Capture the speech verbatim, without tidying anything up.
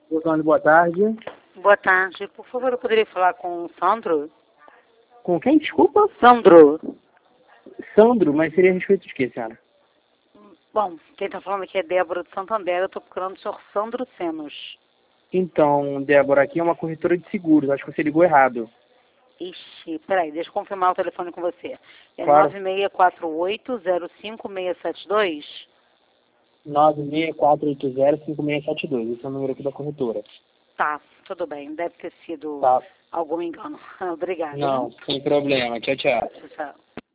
Botão, boa tarde. Boa tarde. Por favor, eu poderia falar com o Sandro? Com quem, desculpa? Sandro. Sandro, mas seria a respeito de quê, senhora? Bom, quem está falando aqui é Débora de Santander. Eu estou procurando o senhor Sandro Senos. Então, Débora, aqui é uma corretora de seguros. Acho que você ligou errado. Ixi, peraí, deixa eu confirmar o telefone com você. É Claro. nove seis quatro oito, zero cinco seis sete dois? nove seis quatro oito zero, cinco seis sete dois. Esse é o número aqui da corretora. Tá, tudo bem. Deve ter sido Tá. algum engano. Obrigada. Não, sem problema. Tchau, tchau. Tchau, tchau.